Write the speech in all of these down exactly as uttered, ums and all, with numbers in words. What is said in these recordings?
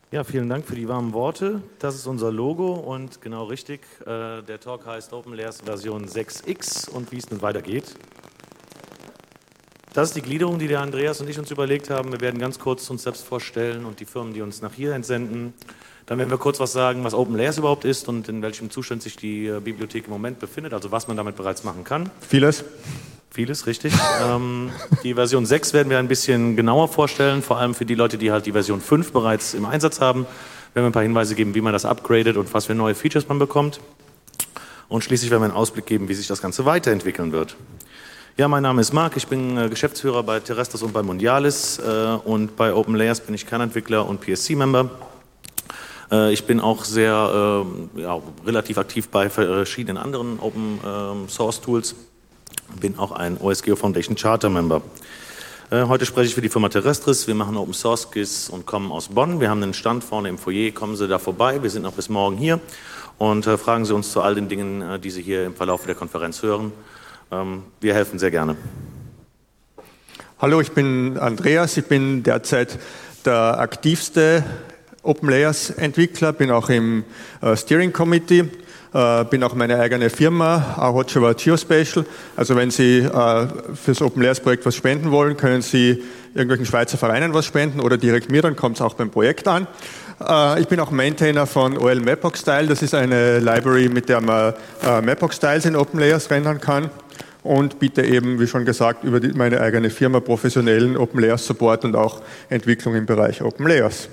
Ja, vielen Dank für die warmen Worte. Das ist unser Logo und genau richtig, äh, der Talk heißt OpenLayers Version sechs X und wie es nun weitergeht. Das ist die Gliederung, die der Andreas und ich uns überlegt haben. Wir werden ganz kurz uns selbst vorstellen und die Firmen, die uns nach hier entsenden. Dann werden wir kurz was sagen, was OpenLayers überhaupt ist und in welchem Zustand sich die äh, Bibliothek im Moment befindet, also was man damit bereits machen kann. Vieles. Vieles, richtig. ähm, die Version sechs werden wir ein bisschen genauer vorstellen, vor allem für die Leute, die halt die Version fünf bereits im Einsatz haben. Wir werden ein paar Hinweise geben, wie man das upgradet und was für neue Features man bekommt. Und schließlich werden wir einen Ausblick geben, wie sich das Ganze weiterentwickeln wird. Ja, mein Name ist Marc, ich bin äh, Geschäftsführer bei Terrestres und bei Mondialis äh, und bei OpenLayers bin ich Kernentwickler und P S C-Member. Äh, ich bin auch sehr, äh, ja, relativ aktiv bei verschiedenen anderen Open-Source-Tools. Bin auch ein O S G E O Foundation Charter Member. Äh, heute spreche ich für die Firma Terrestres. Wir machen Open Source G I S und kommen aus Bonn. Wir haben einen Stand vorne im Foyer. Kommen Sie da vorbei. Wir sind noch bis morgen hier und äh, fragen Sie uns zu all den Dingen, äh, die Sie hier im Verlauf der Konferenz hören. Ähm, wir helfen sehr gerne. Hallo, ich bin Andreas. Ich bin derzeit der aktivste OpenLayers Entwickler. Bin auch im äh, Steering Committee. Uh, bin auch meine eigene Firma, Hocheva Geospatial. Also wenn Sie uh, fürs OpenLayers-Projekt was spenden wollen, können Sie irgendwelchen Schweizer Vereinen was spenden oder direkt mir, dann kommt es auch beim Projekt an. Uh, ich bin auch Maintainer von O L Mapbox-Style. Das ist eine Library, mit der man uh, Mapbox-Styles in OpenLayers rendern kann. Und biete eben, wie schon gesagt, über die, meine eigene Firma professionellen OpenLayers-Support und auch Entwicklung im Bereich OpenLayers.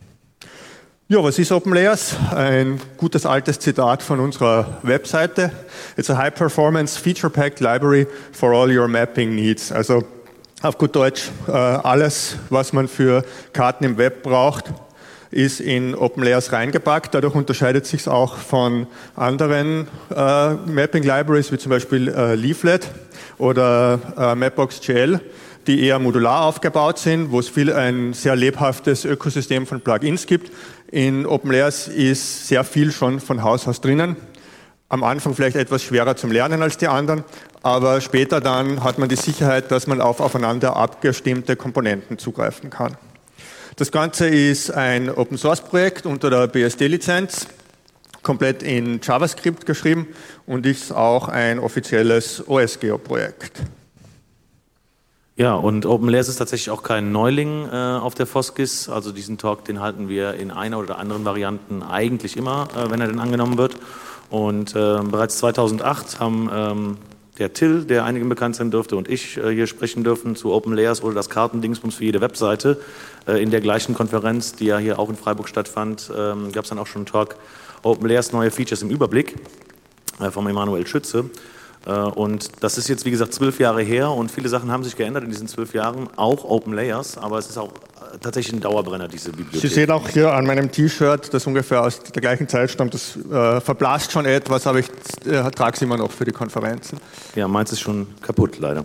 Ja, was ist OpenLayers? Ein gutes altes Zitat von unserer Webseite. It's a high-performance, feature-packed library for all your mapping needs. Also auf gut Deutsch, alles, was man für Karten im Web braucht, ist in OpenLayers reingepackt. Dadurch unterscheidet sich es auch von anderen äh, Mapping-Libraries, wie zum Beispiel äh, Leaflet oder äh, Mapbox.gl, die eher modular aufgebaut sind, wo es viel ein sehr lebhaftes Ökosystem von Plugins gibt. In OpenLayers ist sehr viel schon von Haus aus drinnen. Am Anfang vielleicht etwas schwerer zum Lernen als die anderen, aber später dann hat man die Sicherheit, dass man auf aufeinander abgestimmte Komponenten zugreifen kann. Das Ganze ist ein Open-Source-Projekt unter der B S D-Lizenz, komplett in JavaScript geschrieben und ist auch ein offizielles O S G E O-Projekt. Ja, und OpenLayers ist tatsächlich auch kein Neuling äh, auf der Foskis. Also diesen Talk, den halten wir in einer oder anderen Varianten eigentlich immer, äh, wenn er denn angenommen wird. Und äh, bereits zweitausendacht haben ähm, der Till, der einigen bekannt sein dürfte, und ich äh, hier sprechen dürfen zu OpenLayers oder das Kartendingsbums für jede Webseite. Äh, in der gleichen Konferenz, die ja hier auch in Freiburg stattfand, ähm, gab es dann auch schon einen Talk OpenLayers neue Features im Überblick äh, vom Emanuel Schütze. Und das ist jetzt, wie gesagt, zwölf Jahre her und viele Sachen haben sich geändert in diesen zwölf Jahren, auch OpenLayers, aber es ist auch tatsächlich ein Dauerbrenner, diese Bibliothek. Sie sehen auch hier an meinem T-Shirt, das ungefähr aus der gleichen Zeit stammt, das äh, verblasst schon etwas, aber ich äh, trage es immer noch für die Konferenzen. Ja, meins ist schon kaputt, leider.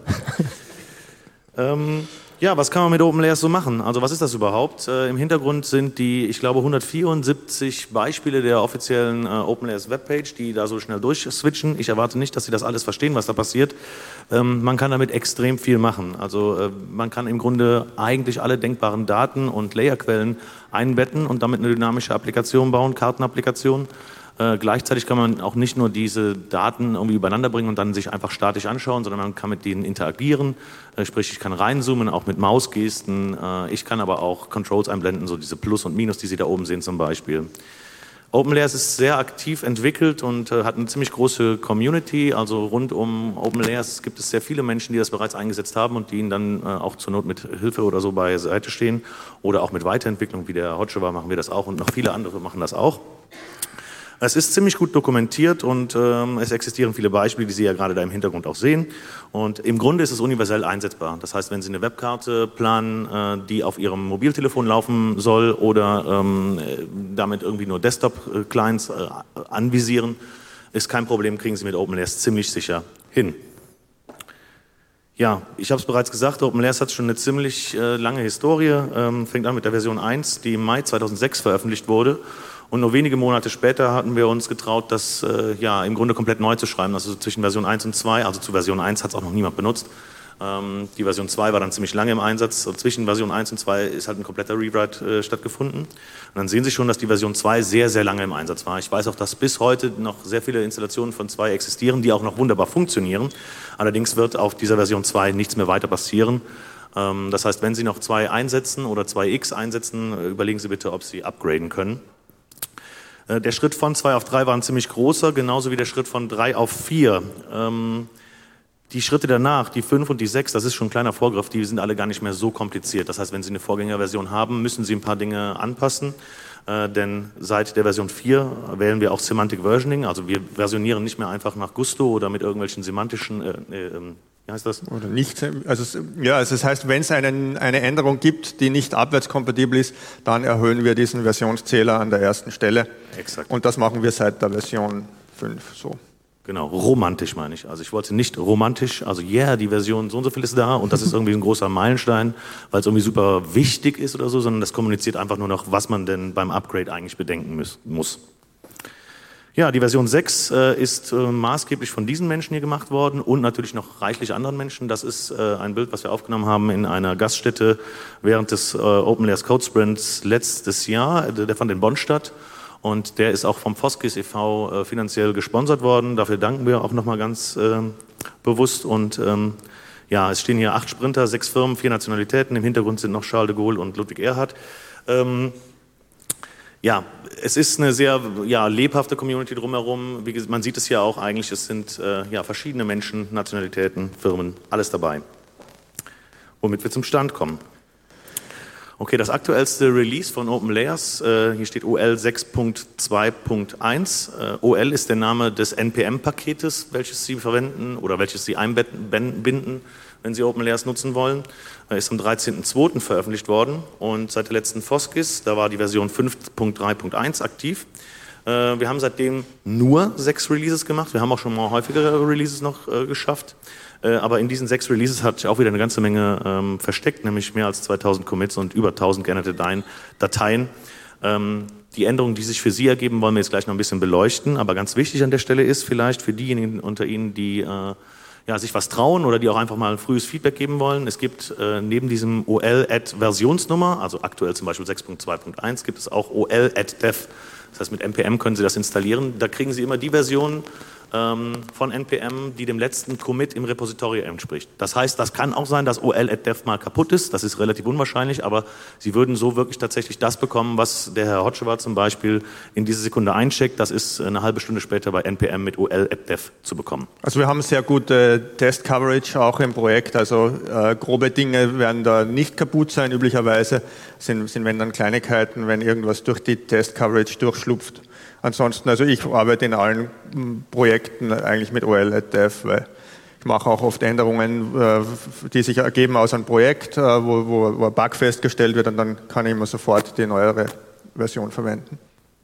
ähm, ja, was kann man mit OpenLayers so machen? Also was ist das überhaupt? Äh, Im Hintergrund sind die, ich glaube, hundertvierundsiebzig Beispiele der offiziellen äh, OpenLayers Webpage, die da so schnell durchswitchen. Ich erwarte nicht, dass Sie das alles verstehen, was da passiert. Ähm, man kann damit extrem viel machen. Also äh, man kann im Grunde eigentlich alle denkbaren Daten und Layerquellen einbetten und damit eine dynamische Applikation bauen, Kartenapplikation. Äh, gleichzeitig kann man auch nicht nur diese Daten irgendwie übereinander bringen und dann sich einfach statisch anschauen, sondern man kann mit denen interagieren. Äh, sprich, ich kann reinzoomen, auch mit Mausgesten. Äh, ich kann aber auch Controls einblenden, so diese Plus und Minus, die Sie da oben sehen zum Beispiel. OpenLayers ist sehr aktiv entwickelt und äh, hat eine ziemlich große Community. Also rund um OpenLayers gibt es sehr viele Menschen, die das bereits eingesetzt haben und die ihnen dann äh, auch zur Not mit Hilfe oder so beiseite stehen. Oder auch mit Weiterentwicklung, wie der Hocheva machen wir das auch und noch viele andere machen das auch. Es ist ziemlich gut dokumentiert und ähm, es existieren viele Beispiele, die Sie ja gerade da im Hintergrund auch sehen. Und im Grunde ist es universell einsetzbar. Das heißt, wenn Sie eine Webkarte planen, äh, die auf Ihrem Mobiltelefon laufen soll oder ähm, damit irgendwie nur Desktop-Clients äh, anvisieren, ist kein Problem, kriegen Sie mit OpenLayers ziemlich sicher hin. Ja, ich habe es bereits gesagt, OpenLayers hat schon eine ziemlich äh, lange Historie, ähm, fängt an mit der Version eins, die im Mai zweitausendsechs veröffentlicht wurde. Und nur wenige Monate später hatten wir uns getraut, das äh, ja im Grunde komplett neu zu schreiben, also zwischen Version eins und zwei, also zu Version eins hat es auch noch niemand benutzt, Ähm, die Version zwei war dann ziemlich lange im Einsatz. Und zwischen Version eins und zwei ist halt ein kompletter Rewrite äh, stattgefunden. Und dann sehen Sie schon, dass die Version zwei sehr, sehr lange im Einsatz war. Ich weiß auch, dass bis heute noch sehr viele Installationen von zwei existieren, die auch noch wunderbar funktionieren. Allerdings wird auf dieser Version zwei nichts mehr weiter passieren. Ähm, das heißt, wenn Sie noch zwei einsetzen oder zwei X einsetzen, äh, überlegen Sie bitte, ob Sie upgraden können. Äh, der Schritt von zwei auf drei war ein ziemlich großer, genauso wie der Schritt von drei auf vier. Ähm, Die Schritte danach, die fünf und die sechs, das ist schon ein kleiner Vorgriff, die sind alle gar nicht mehr so kompliziert. Das heißt, wenn Sie eine Vorgängerversion haben, müssen Sie ein paar Dinge anpassen, äh, denn seit der Version vier wählen wir auch Semantic Versioning, also wir versionieren nicht mehr einfach nach Gusto oder mit irgendwelchen semantischen, äh, äh, wie heißt das? Oder nicht, also, ja, also das heißt, wenn es einen, eine Änderung gibt, die nicht abwärtskompatibel ist, dann erhöhen wir diesen Versionszähler an der ersten Stelle. Exakt. Und das machen wir seit der Version fünf so. Genau, romantisch meine ich. Also ich wollte nicht romantisch, also yeah, die Version so und so viel ist da und das ist irgendwie ein großer Meilenstein, weil es irgendwie super wichtig ist oder so, sondern das kommuniziert einfach nur noch, was man denn beim Upgrade eigentlich bedenken muss. Ja, die Version sechs äh, ist äh, maßgeblich von diesen Menschen hier gemacht worden und natürlich noch reichlich anderen Menschen. Das ist äh, ein Bild, was wir aufgenommen haben in einer Gaststätte während des äh, OpenLayers Code Sprints letztes Jahr. Der fand in Bonn statt. Und der ist auch vom Foskis e V äh, finanziell gesponsert worden. Dafür danken wir auch nochmal ganz äh, bewusst. Und ähm, ja, es stehen hier acht Sprinter, sechs Firmen, vier Nationalitäten. Im Hintergrund sind noch Charles de Gaulle und Ludwig Erhard. Ähm, ja, es ist eine sehr ja, lebhafte Community drumherum. Wie gesagt, man sieht es ja auch eigentlich, es sind äh, ja, verschiedene Menschen, Nationalitäten, Firmen, alles dabei. Womit wir zum Stand kommen. Okay, das aktuellste Release von OpenLayers, äh, hier steht O L sechs Punkt zwei Punkt eins. Äh, O L ist der Name des N P M-Paketes, welches Sie verwenden oder welches Sie einbinden, wenn Sie OpenLayers nutzen wollen. Äh, ist am dreizehnten zweiten veröffentlicht worden und seit der letzten Foskis, da war die Version fünf Punkt drei Punkt eins aktiv. Äh, wir haben seitdem nur sechs Releases gemacht, wir haben auch schon mal häufigere Releases noch äh, geschafft. Aber in diesen sechs Releases hat sich auch wieder eine ganze Menge ähm, versteckt, nämlich mehr als zweitausend Commits und über tausend geänderte Dateien. Ähm, die Änderungen, die sich für Sie ergeben, wollen wir jetzt gleich noch ein bisschen beleuchten. Aber ganz wichtig an der Stelle ist vielleicht für diejenigen unter Ihnen, die äh, ja, sich was trauen oder die auch einfach mal ein frühes Feedback geben wollen. Es gibt äh, neben diesem O L-Add-Versionsnummer, also aktuell zum Beispiel sechs Punkt zwei Punkt eins, gibt es auch O L-Add-Dev. Das heißt, mit N P M können Sie das installieren. Da kriegen Sie immer die Version von N P M, die dem letzten Commit im Repository entspricht. Das heißt, das kann auch sein, dass O L-Add-Dev mal kaputt ist, das ist relativ unwahrscheinlich, aber Sie würden so wirklich tatsächlich das bekommen, was der Herr Hotschewa zum Beispiel in diese Sekunde eincheckt, das ist eine halbe Stunde später bei N P M mit O L-Add-Dev zu bekommen. Also wir haben sehr gute Test-Coverage auch im Projekt, also äh, grobe Dinge werden da nicht kaputt sein, üblicherweise sind, sind wenn dann Kleinigkeiten, wenn irgendwas durch die Test-Coverage durchschlupft. Ansonsten, also ich arbeite in allen Projekten eigentlich mit O L-Add-Dev, weil ich mache auch oft Änderungen, die sich ergeben aus einem Projekt, wo, wo, wo ein Bug festgestellt wird und dann kann ich immer sofort die neuere Version verwenden.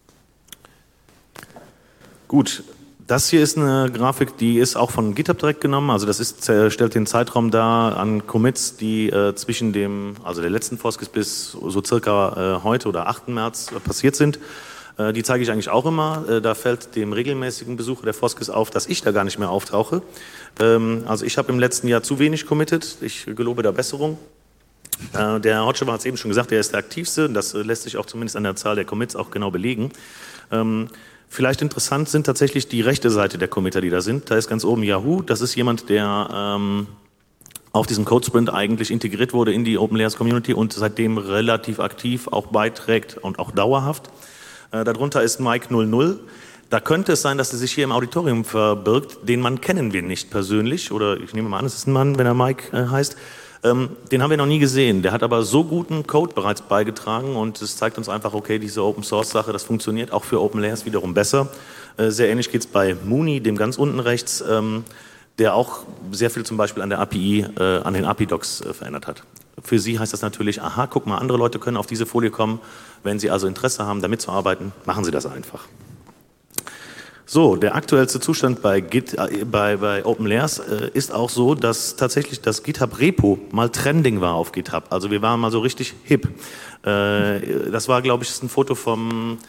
Gut, das hier ist eine Grafik, die ist auch von GitHub direkt genommen, also das ist, stellt den Zeitraum dar an Commits, die äh, zwischen dem, also der letzten Foskis bis so circa äh, heute oder achten März äh, passiert sind. Die zeige ich eigentlich auch immer. Da fällt dem regelmäßigen Besucher der Foskis auf, dass ich da gar nicht mehr auftauche. Also ich habe im letzten Jahr zu wenig committed. Ich gelobe da Besserung. Der Herr Hotschewa hat es eben schon gesagt, er ist der aktivste. Das lässt sich auch zumindest an der Zahl der Commits auch genau belegen. Vielleicht interessant sind tatsächlich die rechte Seite der Committer, die da sind. Da ist ganz oben Yahoo. Das ist jemand, der ähm, auf diesem Code Sprint eigentlich integriert wurde in die OpenLayers Community und seitdem relativ aktiv auch beiträgt und auch dauerhaft. Darunter ist Mike null null. Da könnte es sein, dass er sich hier im Auditorium verbirgt. Den Mann kennen wir nicht persönlich. Oder ich nehme mal an, es ist ein Mann, wenn er Mike äh, heißt. Ähm, den haben wir noch nie gesehen. Der hat aber so guten Code bereits beigetragen. Und es zeigt uns einfach, okay, diese Open-Source-Sache, das funktioniert auch für OpenLayers wiederum besser. Äh, sehr ähnlich geht es bei Mooney, dem ganz unten rechts, ähm, der auch sehr viel zum Beispiel an der A P I, äh, an den A P I-Docs äh, verändert hat. Für Sie heißt das natürlich, aha, guck mal, andere Leute können auf diese Folie kommen. Wenn Sie also Interesse haben, damit zu arbeiten, machen Sie das einfach. So, der aktuellste Zustand bei, Git, äh, bei, bei OpenLayers äh, ist auch so, dass tatsächlich das GitHub-Repo mal trending war auf GitHub. Also wir waren mal so richtig hip. Äh, das war, glaube ich, ein Foto vom,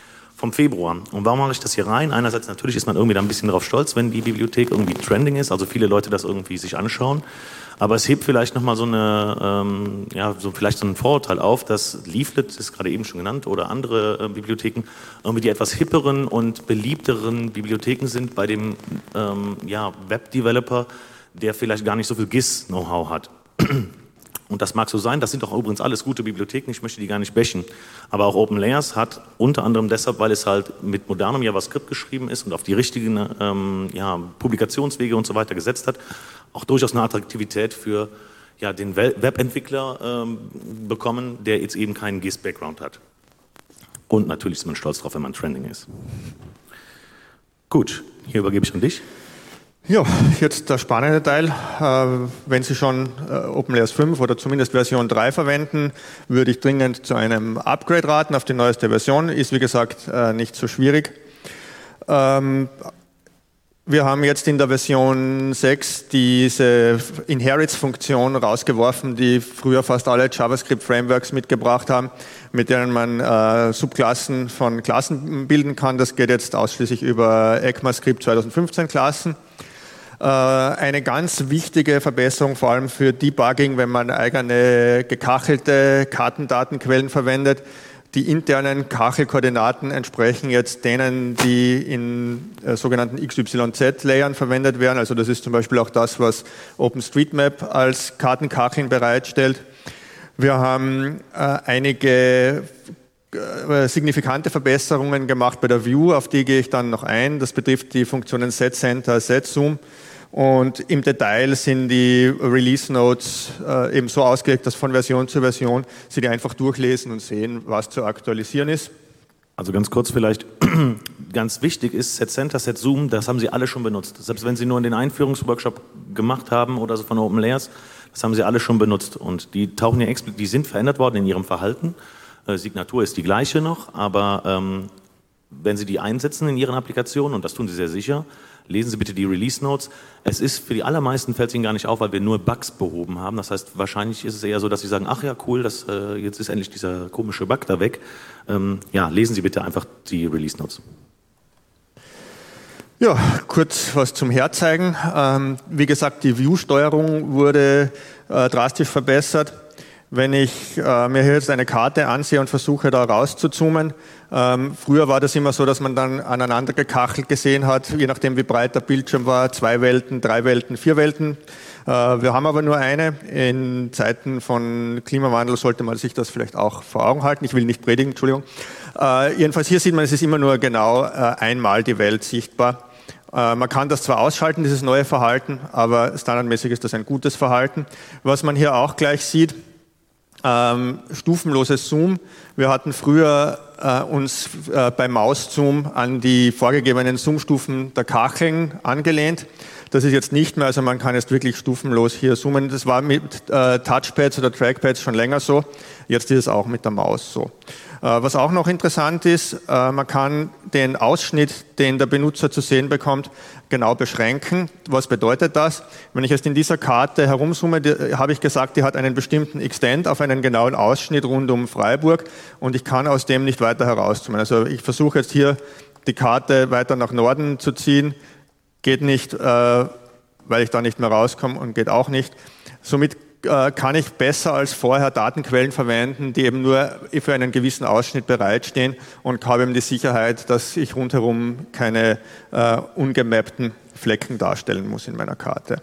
vom Februar. Und warum mache ich das hier rein? Einerseits natürlich ist man irgendwie da ein bisschen drauf stolz, wenn die Bibliothek irgendwie trending ist, also viele Leute das irgendwie sich anschauen. Aber es hebt vielleicht nochmal so eine, ähm, ja, so vielleicht so ein Vorurteil auf, dass Leaflet, ist gerade eben schon genannt, oder andere äh, Bibliotheken irgendwie die etwas hipperen und beliebteren Bibliotheken sind bei dem ähm, ja, Web-Developer, der vielleicht gar nicht so viel G I S-Know-how hat. Und das mag so sein, das sind doch übrigens alles gute Bibliotheken, ich möchte die gar nicht bashen. Aber auch OpenLayers hat unter anderem deshalb, weil es halt mit modernem JavaScript geschrieben ist und auf die richtigen ähm, ja, Publikationswege und so weiter gesetzt hat, auch durchaus eine Attraktivität für ja, den Webentwickler ähm, bekommen, der jetzt eben keinen G I S-Background hat. Und natürlich ist man stolz drauf, wenn man trending ist. Gut, hier übergebe ich an dich. Ja, jetzt der spannende Teil. Wenn Sie schon OpenLayers fünf oder zumindest Version drei verwenden, würde ich dringend zu einem Upgrade raten auf die neueste Version. Ist wie gesagt nicht so schwierig. Wir haben jetzt in der Version sechs diese Inherits-Funktion rausgeworfen, die früher fast alle JavaScript-Frameworks mitgebracht haben, mit denen man äh, Subklassen von Klassen bilden kann. Das geht jetzt ausschließlich über ECMAScript zweitausendfünfzehn Klassen. Äh, eine ganz wichtige Verbesserung, vor allem für Debugging, wenn man eigene gekachelte Kartendatenquellen verwendet. Die internen Kachelkoordinaten entsprechen jetzt denen, die in äh, sogenannten X Y Z-Layern verwendet werden. Also das ist zum Beispiel auch das, was OpenStreetMap als Kartenkacheln bereitstellt. Wir haben äh, einige äh, signifikante Verbesserungen gemacht bei der View, auf die gehe ich dann noch ein. Das betrifft die Funktionen setCenter, setZoom. Und im Detail sind die Release Notes äh, eben so ausgelegt, dass von Version zu Version Sie die einfach durchlesen und sehen, was zu aktualisieren ist. Also ganz kurz vielleicht, ganz wichtig ist, setCenter, setZoom, das haben Sie alle schon benutzt. Selbst wenn Sie nur in den Einführungsworkshop gemacht haben oder so von OpenLayers, das haben Sie alle schon benutzt. Und die tauchen ja explizit, die sind verändert worden in ihrem Verhalten. Äh, Signatur ist die gleiche noch, aber ähm, wenn Sie die einsetzen in Ihren Applikationen, und das tun Sie sehr sicher, lesen Sie bitte die Release Notes. Es ist für die allermeisten fällt es Ihnen gar nicht auf, weil wir nur Bugs behoben haben. Das heißt, wahrscheinlich ist es eher so, dass Sie sagen, ach ja, cool, das, äh, jetzt ist endlich dieser komische Bug da weg. Ähm, ja, lesen Sie bitte einfach die Release Notes. Ja, kurz was zum Herzeigen. Ähm, wie gesagt, die View-Steuerung wurde äh, drastisch verbessert. Wenn ich äh, mir hier jetzt eine Karte ansehe und versuche, da rauszuzoomen, ähm, früher war das immer so, dass man dann aneinander gekachelt gesehen hat, je nachdem wie breit der Bildschirm war, zwei Welten, drei Welten, vier Welten. Äh, wir haben aber nur eine. In Zeiten von Klimawandel sollte man sich das vielleicht auch vor Augen halten. Ich will nicht predigen, Entschuldigung. Äh, jedenfalls hier sieht man, es ist immer nur genau äh, einmal die Welt sichtbar. Äh, man kann das zwar ausschalten, dieses neue Verhalten, aber standardmäßig ist das ein gutes Verhalten. Was man hier auch gleich sieht, Ähm, stufenloses Zoom. Wir hatten früher äh, uns äh, beim Mauszoom an die vorgegebenen Zoomstufen der Kacheln angelehnt. Das ist jetzt nicht mehr, also man kann jetzt wirklich stufenlos hier zoomen. Das war mit äh, Touchpads oder Trackpads schon länger so. Jetzt ist es auch mit der Maus so. Äh, was auch noch interessant ist, äh, man kann den Ausschnitt, den der Benutzer zu sehen bekommt, genau beschränken. Was bedeutet das? Wenn ich jetzt in dieser Karte herumzoome, habe ich gesagt, die hat einen bestimmten Extent auf einen genauen Ausschnitt rund um Freiburg und ich kann aus dem nicht weiter herauszoomen. Also ich versuche jetzt hier die Karte weiter nach Norden zu ziehen, geht nicht, äh, weil ich da nicht mehr rauskomme und geht auch nicht. Somit äh, kann ich besser als vorher Datenquellen verwenden, die eben nur für einen gewissen Ausschnitt bereitstehen und habe eben die Sicherheit, dass ich rundherum keine äh, ungemappten Flecken darstellen muss in meiner Karte.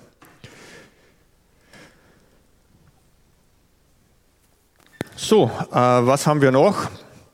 So, äh, was haben wir noch?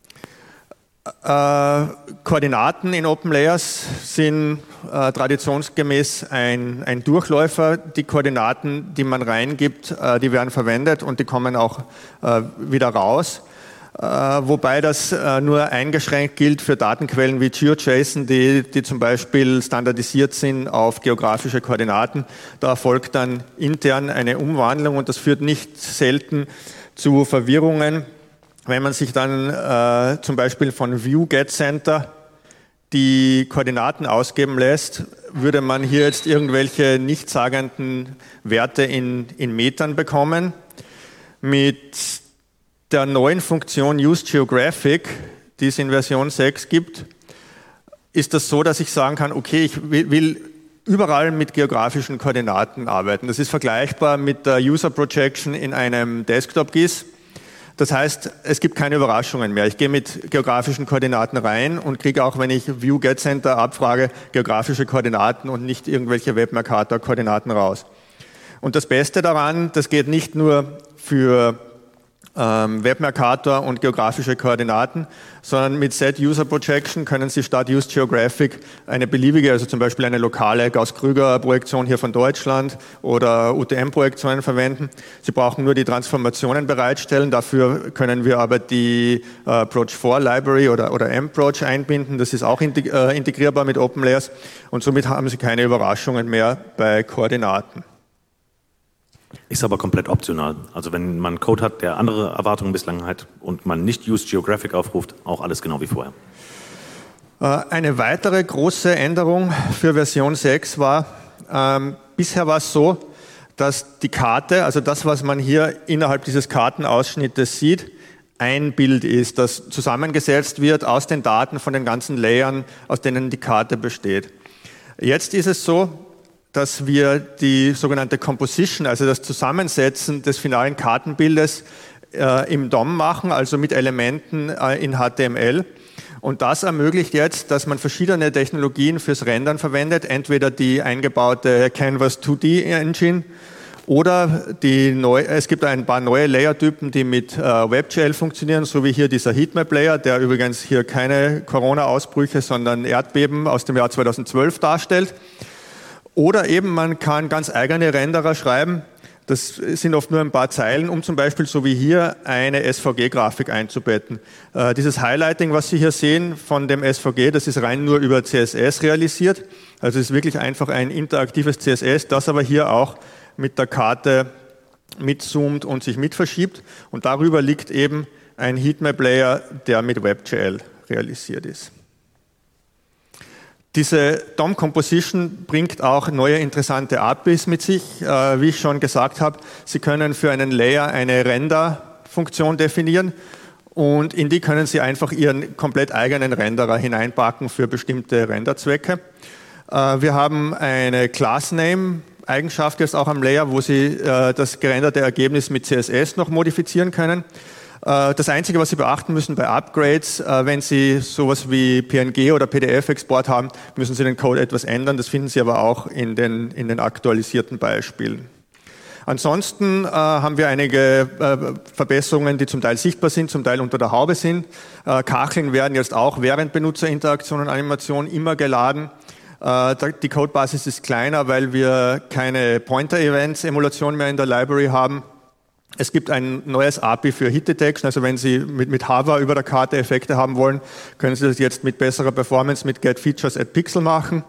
Äh, Koordinaten in OpenLayers sind äh, traditionsgemäß ein, ein Durchläufer. Die Koordinaten, die man reingibt, äh, die werden verwendet und die kommen auch äh, wieder raus. Äh, wobei das äh, nur eingeschränkt gilt für Datenquellen wie GeoJSON, die, die zum Beispiel standardisiert sind auf geografische Koordinaten. Da erfolgt dann intern eine Umwandlung und das führt nicht selten zu Verwirrungen. Wenn man sich dann äh, zum Beispiel von ViewGetCenter die Koordinaten ausgeben lässt, würde man hier jetzt irgendwelche nichtssagenden Werte in, in Metern bekommen. Mit der neuen Funktion UseGeographic, die es in Version sechs gibt, ist das so, dass ich sagen kann, okay, ich will, will überall mit geografischen Koordinaten arbeiten. Das ist vergleichbar mit der User Projection in einem Desktop-G I S. Das heißt, es gibt keine Überraschungen mehr. Ich gehe mit geografischen Koordinaten rein und kriege auch, wenn ich View Get Center abfrage, geografische Koordinaten und nicht irgendwelche Web-Mercator-Koordinaten raus. Und das Beste daran, das geht nicht nur für ähm, Web-Mercator und geografische Koordinaten, sondern mit Set User Projection können Sie statt Use Geographic eine beliebige, also zum Beispiel eine lokale Gauss-Krüger-Projektion hier von Deutschland oder U T M-Projektionen verwenden. Sie brauchen nur die Transformationen bereitstellen. Dafür können wir aber die äh, Proc vier Library oder, oder M-Proc einbinden. Das ist auch integrierbar mit OpenLayers und somit haben Sie keine Überraschungen mehr bei Koordinaten. Ist aber komplett optional. Also wenn man Code hat, der andere Erwartungen bislang hat und man nicht Use Geographic aufruft, auch alles genau wie vorher. Eine weitere große Änderung für Version sechs war, ähm, bisher war es so, dass die Karte, also das, was man hier innerhalb dieses Kartenausschnittes sieht, ein Bild ist, das zusammengesetzt wird aus den Daten von den ganzen Layern, aus denen die Karte besteht. Jetzt ist es so, dass wir die sogenannte Composition, also das Zusammensetzen des finalen Kartenbildes äh, im D O M machen, also mit Elementen äh, in H T M L. Und das ermöglicht jetzt, dass man verschiedene Technologien fürs Rendern verwendet, entweder die eingebaute Canvas zwei D Engine oder die neu, es gibt ein paar neue Layer-Typen, die mit äh, WebGL funktionieren, so wie hier dieser Heatmap-Layer, der übrigens hier keine Corona-Ausbrüche, sondern Erdbeben aus dem Jahr zweitausendzwölf darstellt. Oder eben man kann ganz eigene Renderer schreiben, das sind oft nur ein paar Zeilen, um zum Beispiel so wie hier eine S V G-Grafik einzubetten. Äh, dieses Highlighting, was Sie hier sehen von dem S V G, das ist rein nur über C S S realisiert. Also es ist wirklich einfach ein interaktives C S S, das aber hier auch mit der Karte mitzoomt und sich mitverschiebt. Und darüber liegt eben ein Heatmap-Layer, der mit WebGL realisiert ist. Diese D O M-Composition bringt auch neue interessante A P Is mit sich. Äh, wie ich schon gesagt habe, Sie können für einen Layer eine Render-Funktion definieren und in die können Sie einfach Ihren komplett eigenen Renderer hineinpacken für bestimmte Renderzwecke. Äh, wir haben eine Class-Name-Eigenschaft jetzt auch am Layer, wo Sie äh, das gerenderte Ergebnis mit C S S noch modifizieren können. Das Einzige, was Sie beachten müssen bei Upgrades, wenn Sie sowas wie P N G oder P D F-Export haben, müssen Sie den Code etwas ändern. Das finden Sie aber auch in den, in den aktualisierten Beispielen. Ansonsten äh, haben wir einige äh, Verbesserungen, die zum Teil sichtbar sind, zum Teil unter der Haube sind. Äh, Kacheln werden jetzt auch während Benutzerinteraktion und Animation immer geladen. Äh, die Codebasis ist kleiner, weil wir keine Pointer-Events-Emulation mehr in der Library haben. Es gibt ein neues A P I für Hit Detection, also wenn Sie mit, mit Hover über der Karte Effekte haben wollen, können Sie das jetzt mit besserer Performance mit Get Features at Pixel machen.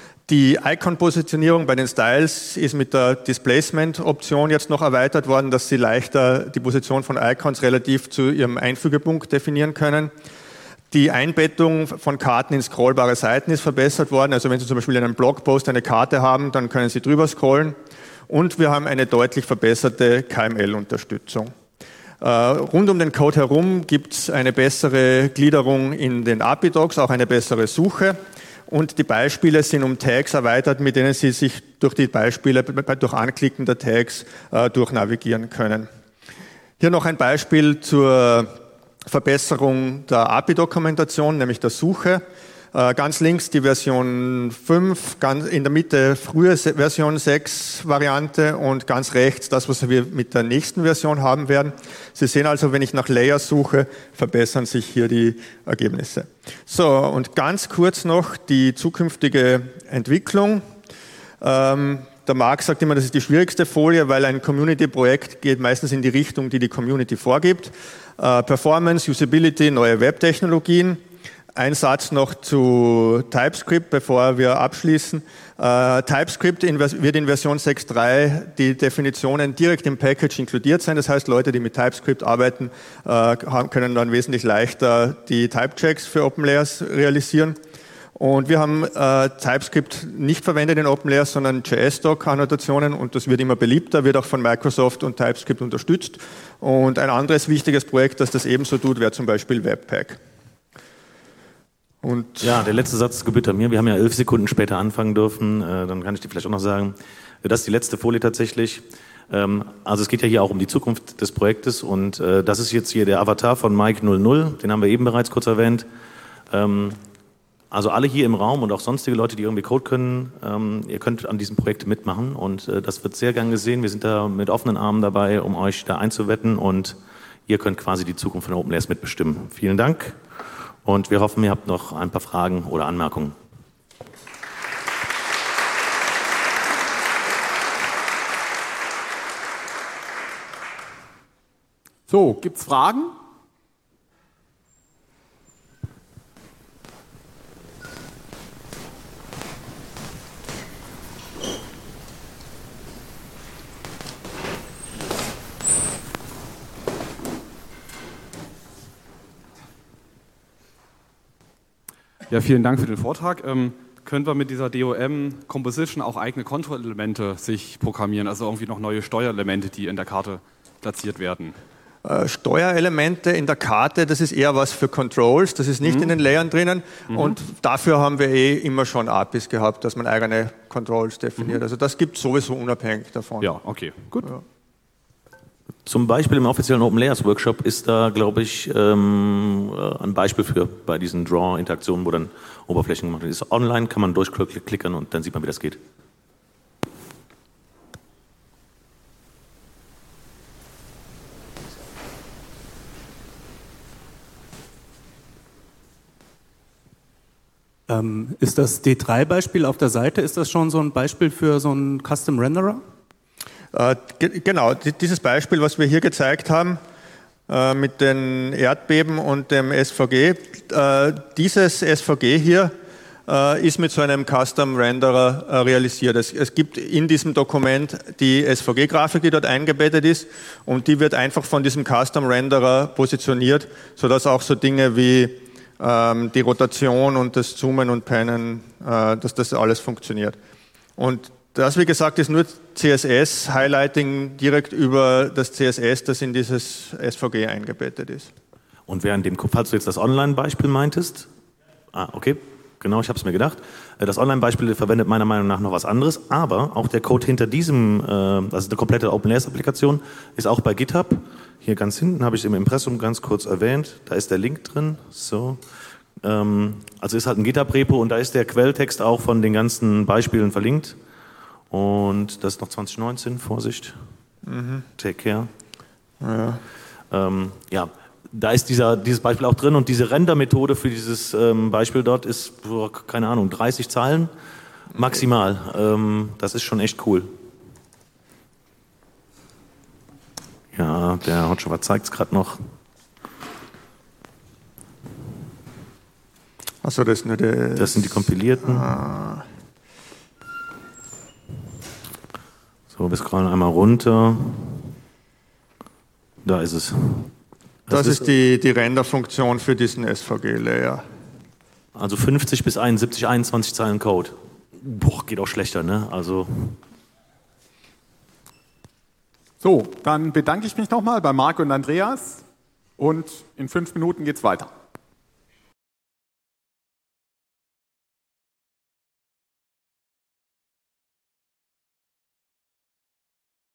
Die Icon-Positionierung bei den Styles ist mit der Displacement-Option jetzt noch erweitert worden, dass Sie leichter die Position von Icons relativ zu ihrem Einfügepunkt definieren können. Die Einbettung von Karten in scrollbare Seiten ist verbessert worden, also wenn Sie zum Beispiel in einem Blogpost eine Karte haben, dann können Sie drüber scrollen. Und wir haben eine deutlich verbesserte K M L-Unterstützung. Äh, rund um den Code herum gibt es eine bessere Gliederung in den A P I-Docs, auch eine bessere Suche. Und die Beispiele sind um Tags erweitert, mit denen Sie sich durch die Beispiele, durch Anklicken der Tags äh, durchnavigieren können. Hier noch ein Beispiel zur Verbesserung der A P I-Dokumentation, nämlich der Suche. Ganz links die Version fünf, ganz in der Mitte frühe Version sechs Variante und ganz rechts das, was wir mit der nächsten Version haben werden. Sie sehen also, wenn ich nach Layers suche, verbessern sich hier die Ergebnisse. So, und ganz kurz noch die zukünftige Entwicklung. Ähm, der Marc sagt immer, das ist die schwierigste Folie, weil ein Community-Projekt geht meistens in die Richtung, die die Community vorgibt. Äh, Performance, Usability, neue Webtechnologien. Ein Satz noch zu TypeScript, bevor wir abschließen. Äh, TypeScript in, wird in Version sechs Punkt drei die Definitionen direkt im Package inkludiert sein. Das heißt, Leute, die mit TypeScript arbeiten, äh, können dann wesentlich leichter die Typechecks für OpenLayers realisieren. Und wir haben äh, TypeScript nicht verwendet in OpenLayers, sondern J S-Doc-Annotationen und das wird immer beliebter, wird auch von Microsoft und TypeScript unterstützt. Und ein anderes wichtiges Projekt, das das ebenso tut, wäre zum Beispiel Webpack. Und ja, der letzte Satz gebührt mir. Wir haben ja elf Sekunden später anfangen dürfen. Äh, dann kann ich dir vielleicht auch noch sagen, das ist die letzte Folie tatsächlich. Ähm, also es geht ja hier auch um die Zukunft des Projektes und äh, das ist jetzt hier der Avatar von Mike null null. Den haben wir eben bereits kurz erwähnt. Ähm, also alle hier im Raum und auch sonstige Leute, die irgendwie Code können, ähm, ihr könnt an diesem Projekt mitmachen und äh, das wird sehr gern gesehen. Wir sind da mit offenen Armen dabei, um euch da einzuwetten und ihr könnt quasi die Zukunft von OpenLayers mitbestimmen. Vielen Dank. Und wir hoffen, ihr habt noch ein paar Fragen oder Anmerkungen. So, gibt's Fragen? Ja, vielen Dank für den Vortrag. Ähm, können wir mit dieser D O M Composition auch eigene Control-Elemente sich programmieren, also irgendwie noch neue Steuerelemente, die in der Karte platziert werden? Äh, Steuerelemente in der Karte, das ist eher was für Controls, das ist nicht mhm. in den Layern drinnen mhm. und dafür haben wir eh immer schon A P Is gehabt, dass man eigene Controls definiert. Mhm. Also das gibt es sowieso unabhängig davon. Ja, okay, gut. Ja. Zum Beispiel im offiziellen OpenLayers Workshop ist da, glaube ich, ähm, ein Beispiel für bei diesen Draw-Interaktionen, wo dann Oberflächen gemacht werden. Ist online, kann man durchklicken und dann sieht man, wie das geht. Ähm, ist das D drei Beispiel auf der Seite, ist das schon so ein Beispiel für so einen Custom Renderer? Äh, ge genau, dieses Beispiel, was wir hier gezeigt haben, äh, mit den Erdbeben und dem S V G, äh, dieses S V G hier äh, ist mit so einem Custom Renderer äh, realisiert. Es, es gibt in diesem Dokument die S V G-Grafik, die dort eingebettet ist und die wird einfach von diesem Custom Renderer positioniert, sodass auch so Dinge wie ähm, die Rotation und das Zoomen und Pannen, äh, dass das alles funktioniert. Und das, wie gesagt, ist nur C S S-Highlighting direkt über das C S S, das in dieses S V G eingebettet ist. Und während dem, falls du jetzt das Online-Beispiel meintest, ah, okay, genau, ich habe es mir gedacht, das Online-Beispiel verwendet meiner Meinung nach noch was anderes, aber auch der Code hinter diesem, also eine komplette OpenLayers-Applikation, ist auch bei GitHub. Hier ganz hinten habe ich es im Impressum ganz kurz erwähnt, da ist der Link drin, so. Also ist halt ein GitHub-Repo und da ist der Quelltext auch von den ganzen Beispielen verlinkt. Und das ist noch zwanzig neunzehn, Vorsicht, mhm. Take care. Ja, ähm, ja da ist dieser, dieses Beispiel auch drin und diese Render-Methode für dieses ähm, Beispiel dort ist, keine Ahnung, dreißig Zeilen maximal. Ähm, das ist schon echt cool. Ja, der Hotshot zeigt es gerade noch. Achso, das ist nur der. Das sind die kompilierten. Ah. So, wir scrollen einmal runter. Da ist es. Das, das ist, ist die, die Render-Funktion für diesen S V G-Layer. Also fünfzig bis einundsiebzig, einundzwanzig Zeilen Code. Boah, geht auch schlechter, ne? Also. So, dann bedanke ich mich nochmal bei Marc und Andreas und in fünf Minuten geht's weiter.